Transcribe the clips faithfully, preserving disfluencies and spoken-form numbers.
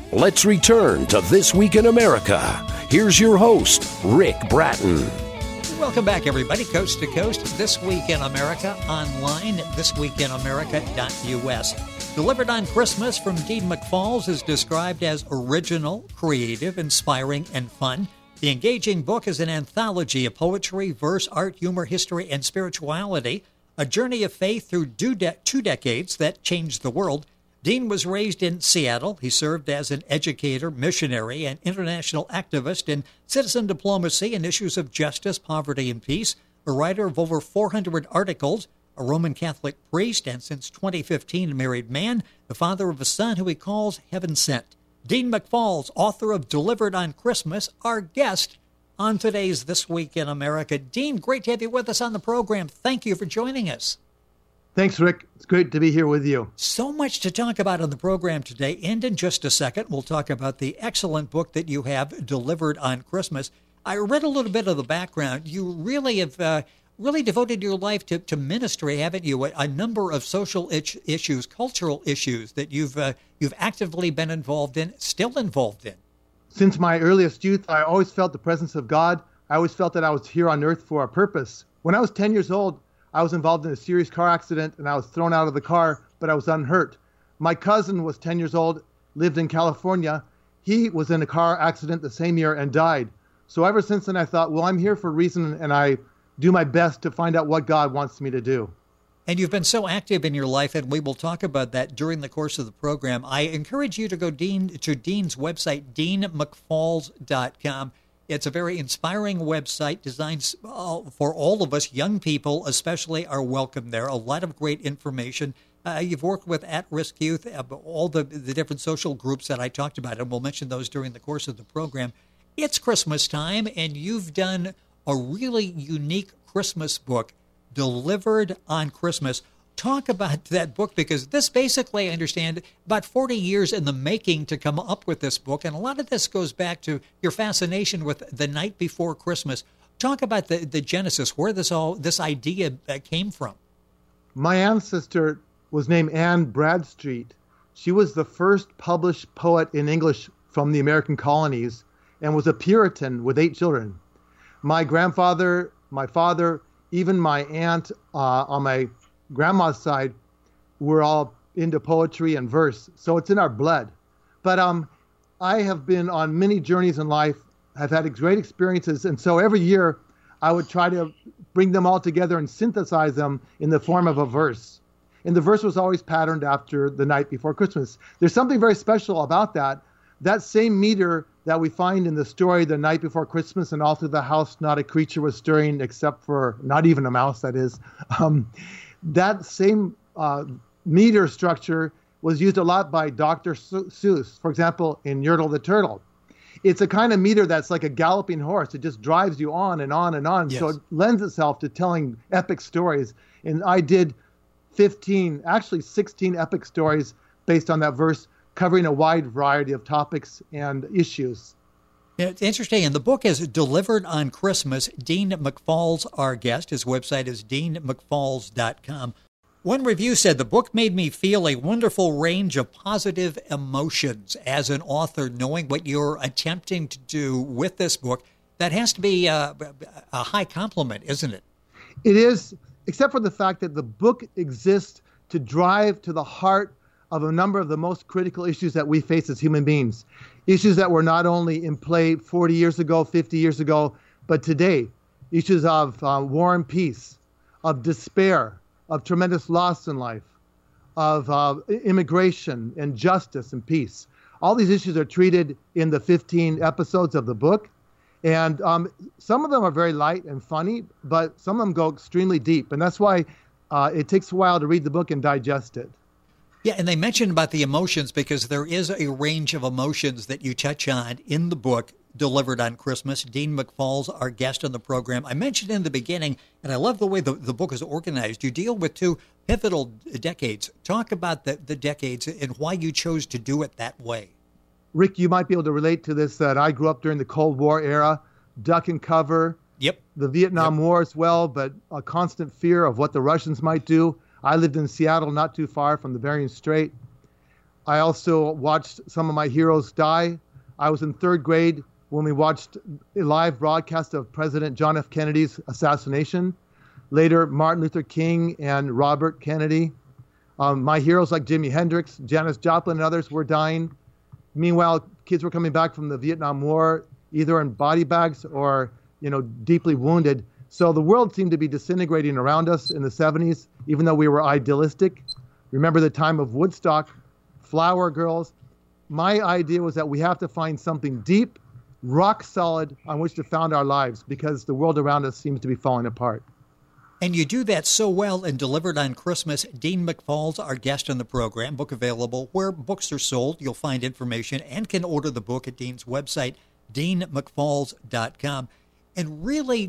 Let's return to This Week in America. Here's your host, Rick Bratton. Welcome back, everybody, coast to coast. This Week in America online at this week in america dot u s. Delivered on Christmas from Dean McFalls is described as original, creative, inspiring, and fun. The engaging book is an anthology of poetry, verse, art, humor, history, and spirituality, a journey of faith through two, de- two decades that changed the world. Dean was raised in Seattle. He served as an educator, missionary, and international activist in citizen diplomacy and issues of justice, poverty, and peace, a writer of over four hundred articles, a Roman Catholic priest, and since twenty fifteen, a married man, the father of a son who he calls Heaven Sent. Dean McFalls, author of Delivered on Christmas, our guest on today's This Week in America. Dean, great to have you with us on the program. Thank you for joining us. Thanks, Rick. It's great to be here with you. So much to talk about on the program today, and in just a second, we'll talk about the excellent book that you have, Delivered on Christmas. I read a little bit of the background. You really have uh, really devoted your life to, to ministry, haven't you? A, a number of social itch, issues, cultural issues that you've uh, you've actively been involved in, still involved in. Since my earliest youth, I always felt the presence of God. I always felt that I was here on earth for a purpose. When I was ten years old, I was involved in a serious car accident and I was thrown out of the car, but I was unhurt. My cousin was ten years old, lived in California. He was in a car accident the same year and died. So ever since then, I thought, well, I'm here for a reason, and I do my best to find out what God wants me to do. And you've been so active in your life, and we will talk about that during the course of the program. I encourage you to go Dean, to Dean's website, dean mcfalls dot com. It's a very inspiring website designed for all of us. Young people especially are welcome there. A lot of great information. Uh, you've worked with at-risk youth, uh, all the, the different social groups that I talked about, and we'll mention those during the course of the program. It's Christmas time, and you've done a really unique Christmas book, Delivered on Christmas. Talk about that book, because this basically, I understand, about forty years in the making to come up with this book, and a lot of this goes back to your fascination with The Night Before Christmas. Talk about the, the genesis, where this all this idea came from. My ancestor was named Anne Bradstreet. She was the first published poet in English from the American colonies and was a Puritan with eight children. My grandfather, my father, even my aunt uh, on my grandma's side were all into poetry and verse. So it's in our blood. But um, I have been on many journeys in life, have had great experiences. And so every year I would try to bring them all together and synthesize them in the form of a verse. And the verse was always patterned after The Night Before Christmas. There's something very special about that. That same meter that we find in the story The Night Before Christmas, and all through the house not a creature was stirring except for, not even a mouse, that is. Um, that same uh, meter structure was used a lot by Doctor Seuss, for example, in Yertle the Turtle. It's a kind of meter that's like a galloping horse. It just drives you on and on and on. Yes. So it lends itself to telling epic stories. And I did fifteen, actually sixteen epic stories based on that verse, covering a wide variety of topics and issues. It's interesting, and the book is Delivered on Christmas. Dean McFalls, our guest. His website is dean mcfalls dot com. One review said, the book made me feel a wonderful range of positive emotions. As an author, knowing what you're attempting to do with this book, that has to be a, a high compliment, isn't it? It is, except for the fact that the book exists to drive to the heart of a number of the most critical issues that we face as human beings. Issues that were not only in play forty years ago, fifty years ago, but today. Issues of uh, war and peace, of despair, of tremendous loss in life, of uh, immigration and justice and peace. All these issues are treated in the fifteen episodes of the book. And um, some of them are very light and funny, but some of them go extremely deep. And that's why uh, it takes a while to read the book and digest it. Yeah, and they mentioned about the emotions, because there is a range of emotions that you touch on in the book, Delivered on Christmas. Dean McFalls, our guest on the program. I mentioned in the beginning, and I love the way the, the book is organized. You deal with two pivotal decades. Talk about the, the decades and why you chose to do it that way. Rick, you might be able to relate to this, that I grew up during the Cold War era, duck and cover. Yep. The Vietnam yep. War as well, but a constant fear of what the Russians might do. I lived in Seattle, not too far from the Bering Strait. I also watched some of my heroes die. I was in third grade when we watched a live broadcast of President John F. Kennedy's assassination. Later, Martin Luther King and Robert Kennedy. Um, my heroes like Jimi Hendrix, Janis Joplin, and others were dying. Meanwhile, kids were coming back from the Vietnam War, either in body bags or, you know, deeply wounded. So the world seemed to be disintegrating around us in the seventies, even though we were idealistic. Remember the time of Woodstock, Flower Girls. My idea was that we have to find something deep, rock solid on which to found our lives, because the world around us seems to be falling apart. And you do that so well in Delivered on Christmas. Dean McFalls, our guest on the program, book available where books are sold. You'll find information and can order the book at Dean's website, dean mcfalls dot com. And really,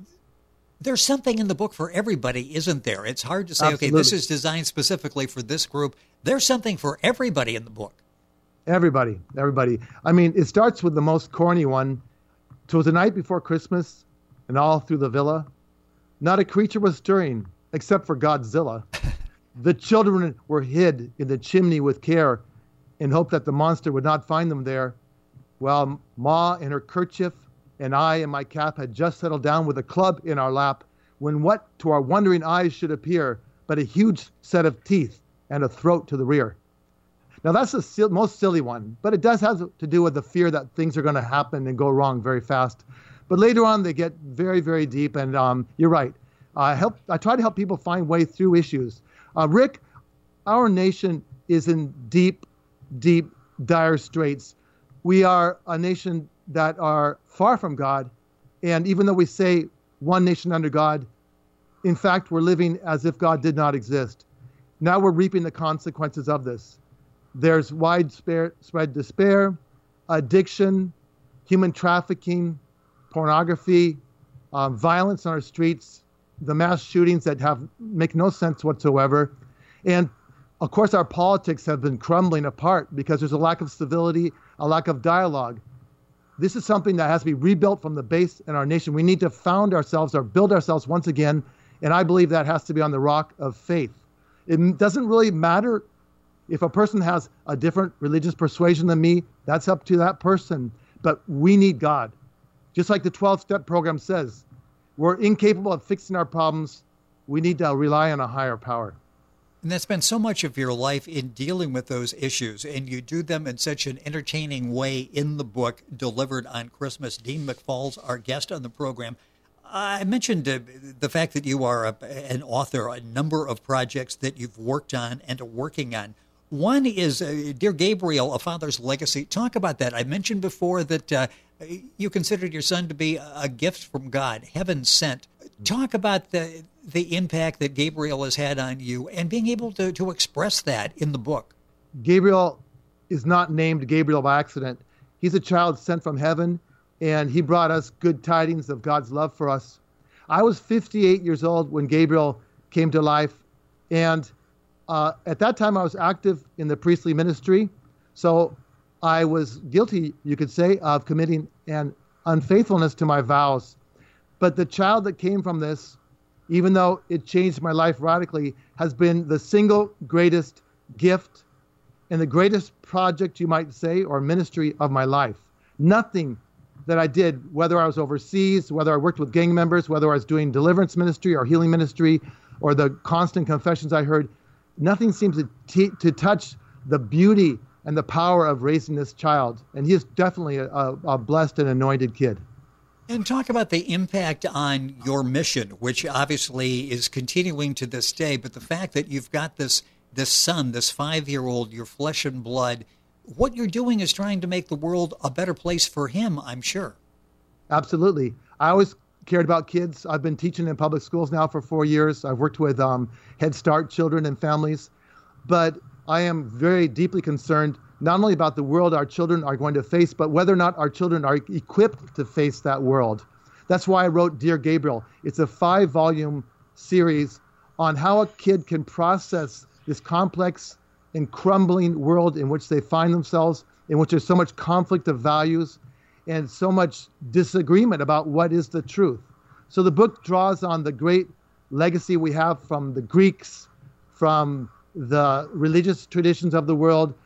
there's something in the book for everybody, isn't there? It's hard to say, Absolutely. okay, this is designed specifically for this group. There's something for everybody in the book. Everybody, everybody. I mean, it starts with the most corny one. 'Twas the night before Christmas, and all through the villa, not a creature was stirring, except for Godzilla. The children were hid in the chimney with care, in hope that the monster would not find them there, while Ma in her kerchief and I in my cap had just settled down with a club in our lap, when what to our wondering eyes should appear but a huge set of teeth and a throat to the rear. Now, that's the sil- most silly one, but it does have to do with the fear that things are going to happen and go wrong very fast. But later on, they get very, very deep, and um, you're right. I help. I try to help people find way through issues. Uh, Rick, our nation is in deep, deep, dire straits. We are a nation that are far from God, and even though we say one nation under God, in fact, we're living as if God did not exist. Now we're reaping the consequences of this. There's widespread despair, addiction, human trafficking, pornography, um, violence on our streets, the mass shootings that have make no sense whatsoever. And of course, our politics have been crumbling apart because there's a lack of civility, a lack of dialogue. This is something that has to be rebuilt from the base in our nation. We need to found ourselves or build ourselves once again. And I believe that has to be on the rock of faith. It doesn't really matter if a person has a different religious persuasion than me. That's up to that person. But we need God. Just like the twelve-step program says, we're incapable of fixing our problems. We need to rely on a higher power. And that's been so much of your life in dealing with those issues, and you do them in such an entertaining way in the book, Delivered on Christmas. Dean McFalls, our guest on the program. I mentioned uh, the fact that you are a, an author, a number of projects that you've worked on and are working on. One is uh, Dear Gabriel, A Father's Legacy. Talk about that. I mentioned before that uh, you considered your son to be a gift from God, heaven sent. Talk about the the impact that Gabriel has had on you and being able to, to express that in the book. Gabriel is not named Gabriel by accident. He's a child sent from heaven, and he brought us good tidings of God's love for us. I was fifty-eight years old when Gabriel came to life, and uh, at that time I was active in the priestly ministry, so I was guilty, you could say, of committing an unfaithfulness to my vows. But the child that came from this, even though it changed my life radically, has been the single greatest gift and the greatest project, you might say, or ministry of my life. Nothing that I did, whether I was overseas, whether I worked with gang members, whether I was doing deliverance ministry or healing ministry, or the constant confessions I heard, nothing seems to, t- to touch the beauty and the power of raising this child. And he is definitely a, a, a blessed and anointed kid. And talk about the impact on your mission, which obviously is continuing to this day, but the fact that you've got this this son, this five-year-old, your flesh and blood, what you're doing is trying to make the world a better place for him, I'm sure. Absolutely. I always cared about kids. I've been teaching in public schools now for four years. I've worked with um, Head Start children and families. But I am very deeply concerned not only about the world our children are going to face, but whether or not our children are equipped to face that world. That's why I wrote Dear Gabriel. It's a five-volume series on how a kid can process this complex and crumbling world in which they find themselves, in which there's so much conflict of values and so much disagreement about what is the truth. So the book draws on the great legacy we have from the Greeks, from the religious traditions of the world,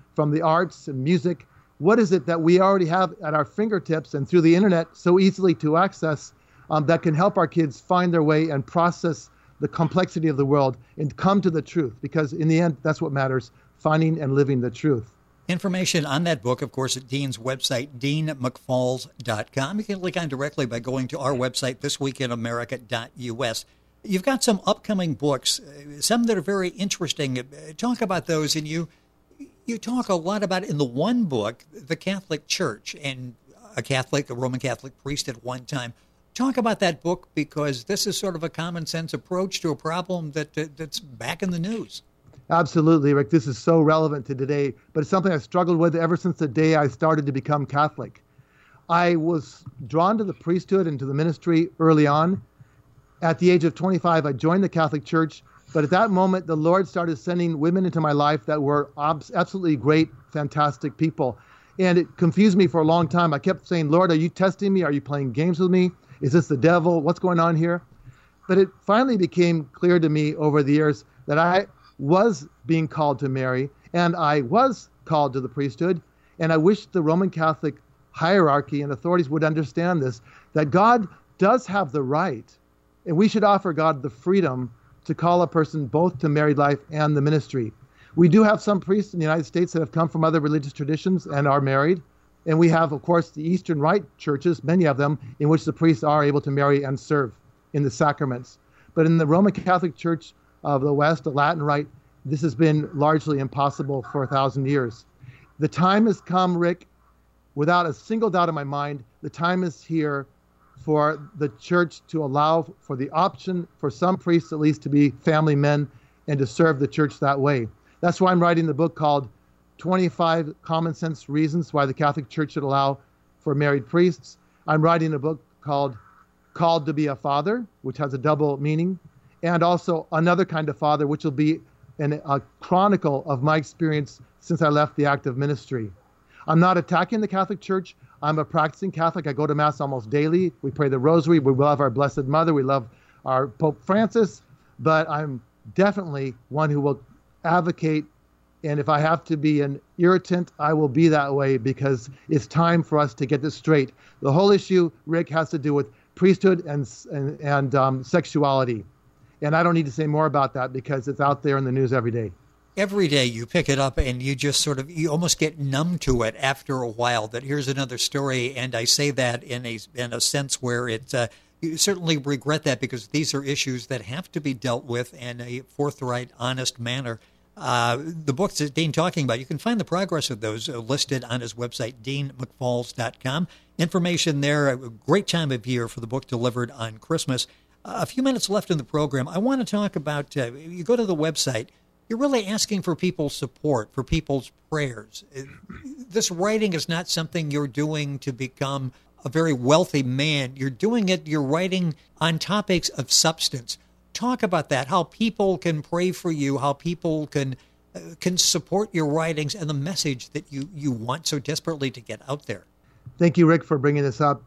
from the arts and music. What is it that we already have at our fingertips and through the internet so easily to access um, that can help our kids find their way and process the complexity of the world and come to the truth? Because in the end, that's what matters, finding and living the truth. Information on that book, of course, at Dean's website, dean mcfalls dot com. You can click on directly by going to our website, this week in america dot u s. You've got some upcoming books, some that are very interesting. Talk about those, and you you talk a lot about, in the one book, the Catholic Church, and a Catholic, a Roman Catholic priest at one time. Talk about that book, because this is sort of a common sense approach to a problem that uh, that's back in the news. Absolutely, Rick. This is so relevant to today, but it's something I've struggled with ever since the day I started to become Catholic. I was drawn to the priesthood and to the ministry early on. At the age of twenty-five, I joined the Catholic Church, but at that moment, the Lord started sending women into my life that were absolutely great, fantastic people. And it confused me for a long time. I kept saying, Lord, are you testing me? Are you playing games with me? Is this the devil? What's going on here? But it finally became clear to me over the years that I was being called to marry, and I was called to the priesthood. And I wish the Roman Catholic hierarchy and authorities would understand this, that God does have the right, and we should offer God the freedom to call a person both to married life and the ministry. We do have some priests in the United States that have come from other religious traditions and are married. And we have, of course, the Eastern Rite churches, many of them, in which the priests are able to marry and serve in the sacraments. But in the Roman Catholic Church of the West, the Latin Rite, this has been largely impossible for a thousand years. The time has come, Rick, without a single doubt in my mind, the time is here for the church to allow for the option for some priests, at least, to be family men and to serve the church that way. That's why I'm writing the book called twenty-five Common Sense Reasons Why the Catholic Church Should Allow for Married Priests. I'm writing a book called Called to be a Father, which has a double meaning, and also another kind of father, which will be an, a chronicle of my experience since I left the active ministry. I'm not attacking the Catholic Church. I'm a practicing Catholic. I go to Mass almost daily. We pray the Rosary. We love our Blessed Mother. We love our Pope Francis. But I'm definitely one who will advocate, and if I have to be an irritant, I will be that way, because it's time for us to get this straight. The whole issue, Rick, has to do with priesthood and and, and um, sexuality. And I don't need to say more about that because it's out there in the news every day. Every day you pick it up and you just sort of, you almost get numb to it after a while, that here's another story. And I say that in a, in a sense where it, uh, you certainly regret that, because these are issues that have to be dealt with in a forthright, honest manner. Uh, the books that Dean talking about, you can find the progress of those listed on his website, dean mcfalls dot com. Information there, a great time of year for the book delivered on Christmas. Uh, a few minutes left in the program. I want to talk about, uh, you go to the website, you're really asking for people's support, for people's prayers. This writing is not something you're doing to become a very wealthy man. You're doing it, you're writing on topics of substance. Talk about that, how people can pray for you, how people can uh, can support your writings and the message that you, you want so desperately to get out there. Thank you, Rick, for bringing this up.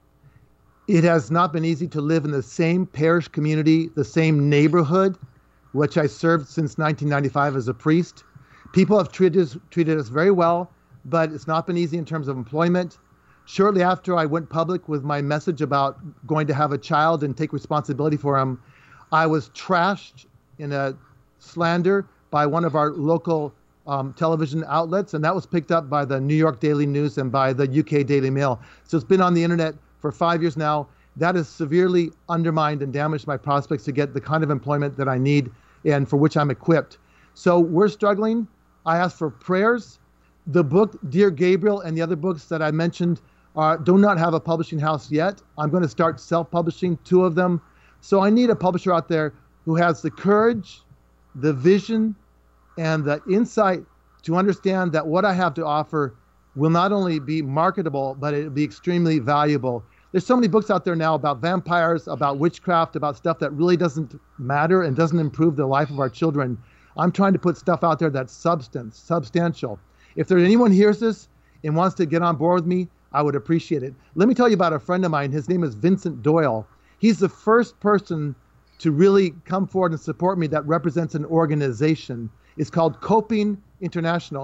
It has not been easy to live in the same parish community, the same neighborhood, which I served since nineteen ninety-five as a priest. People have treated us, treated us very well, but it's not been easy in terms of employment. Shortly after I went public with my message about going to have a child and take responsibility for him, I was trashed in a slander by one of our local um, television outlets, and that was picked up by the New York Daily News and by the U K Daily Mail. So it's been on the internet for five years now. That has severely undermined and damaged my prospects to get the kind of employment that I need and for which I'm equipped. So we're struggling. I ask for prayers. The book, Dear Gabriel, and the other books that I mentioned uh, do not have a publishing house yet. I'm going to start self-publishing two of them. So I need a publisher out there who has the courage, the vision, and the insight to understand that what I have to offer will not only be marketable, but it will be extremely valuable. There's so many books out there now about vampires, about witchcraft, about stuff that really doesn't matter and doesn't improve the life of our children. I'm trying to put stuff out there that's substance, substantial. If there anyone hears this and wants to get on board with me, I would appreciate it. Let me tell you about a friend of mine. His name is Vincent Doyle. He's the first person to really come forward and support me that represents an organization. It's called Coping International.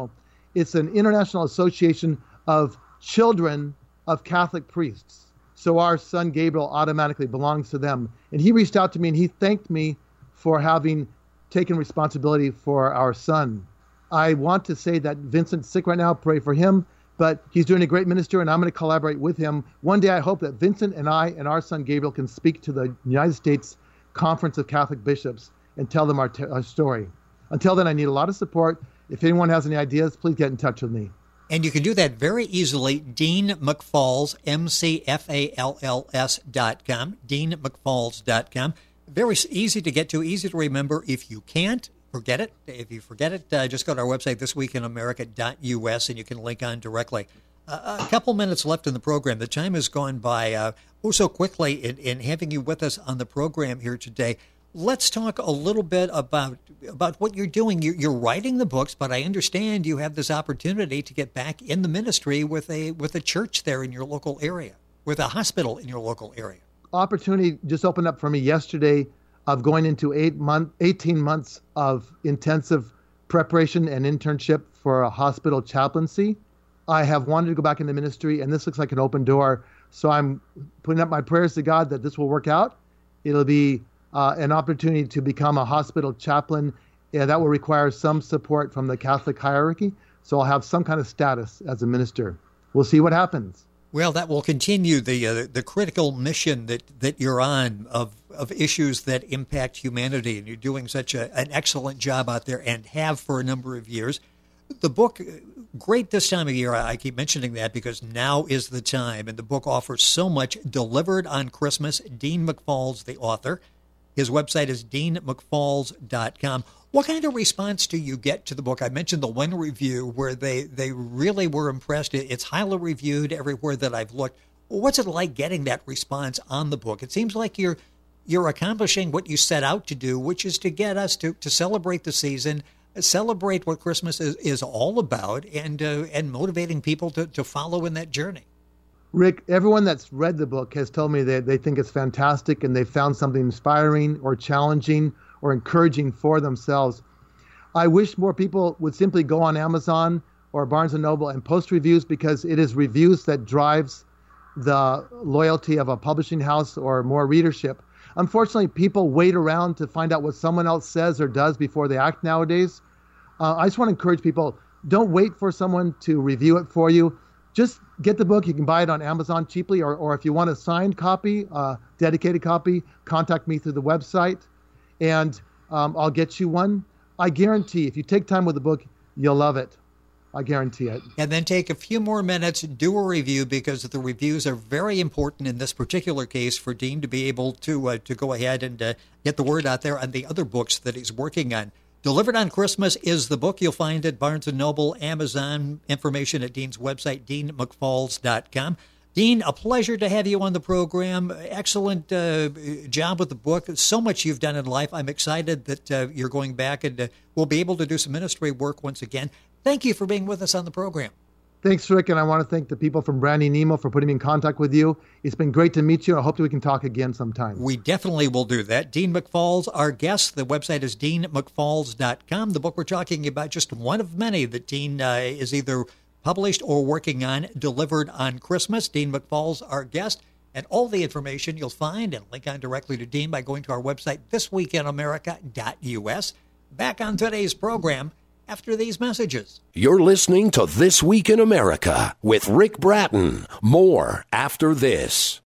It's an international association of children of Catholic priests. So our son Gabriel automatically belongs to them. And he reached out to me and he thanked me for having taken responsibility for our son. I want to say that Vincent's sick right now. Pray for him. But he's doing a great minister, and I'm going to collaborate with him. One day I hope that Vincent and I and our son Gabriel can speak to the United States Conference of Catholic Bishops and tell them our, t- our story. Until then, I need a lot of support. If anyone has any ideas, please get in touch with me. And you can do that very easily. Dean McFalls, M C F A L L S dot com, dean mcfalls dot com. Very easy to get to, easy to remember. If you can't, forget it. If you forget it, uh, just go to our website, this week in america dot u s, and you can link on directly. Uh, a couple minutes left in the program. The time has gone by uh, oh so quickly in, in having you with us on the program here today. Let's talk a little bit about about what you're doing. You're, you're writing the books, but I understand you have this opportunity to get back in the ministry with a with a church there in your local area, with a hospital in your local area. Opportunity just opened up for me yesterday of going into eight month, eighteen months of intensive preparation and internship for a hospital chaplaincy. I have wanted to go back into ministry, and this looks like an open door. So I'm putting up my prayers to God that this will work out. It'll be uh, an opportunity to become a hospital chaplain. Yeah, that will require some support from the Catholic hierarchy. So I'll have some kind of status as a minister. We'll see what happens. Well, that will continue the uh, the critical mission that, that you're on of, of issues that impact humanity, and you're doing such a, an excellent job out there and have for a number of years. The book, great this time of year. I keep mentioning that because now is the time, and the book offers so much. Delivered on Christmas, Dean McFalls, the author. His website is dean mcfalls dot com. What kind of response do you get to the book? I mentioned the one review where they, they really were impressed. It's highly reviewed everywhere that I've looked. What's it like getting that response on the book? It seems like you're you're accomplishing what you set out to do, which is to get us to, to celebrate the season, celebrate what Christmas is, is all about, and uh, and motivating people to, to follow in that journey. Rick, everyone that's read the book has told me that they think it's fantastic and they found something inspiring or challenging or encouraging for themselves. I wish more people would simply go on Amazon or Barnes and Noble and post reviews, because it is reviews that drives the loyalty of a publishing house or more readership. Unfortunately, people wait around to find out what someone else says or does before they act nowadays. Uh, I just want to encourage people, don't wait for someone to review it for you. Just get the book. You can buy it on Amazon cheaply, or, or if you want a signed copy, uh, dedicated copy, contact me through the website, and um, I'll get you one. I guarantee if you take time with the book, you'll love it. I guarantee it. And then take a few more minutes, do a review, because the reviews are very important in this particular case for Dean to be able to uh, to go ahead and uh, get the word out there on the other books that he's working on. Delivered on Christmas is the book. You'll find it Barnes and Noble, Amazon, information at Dean's website, dean mcfalls dot com. Dean, a pleasure to have you on the program. Excellent uh, job with the book. So much you've done in life. I'm excited that uh, you're going back and uh, we'll be able to do some ministry work once again. Thank you for being with us on the program. Thanks, Rick, and I want to thank the people from Branding Nemo for putting me in contact with you. It's been great to meet you. I hope that we can talk again sometime. We definitely will do that. Dean McFalls, our guest. The website is dean mcfalls dot com. The book we're talking about, just one of many that Dean uh, is either published or working on, Delivered on Christmas. Dean McFalls, our guest. And all the information you'll find and link on directly to Dean by going to our website, this week in america dot u s. Back on today's program after these messages. You're listening to This Week in America with Rick Bratton. More after this.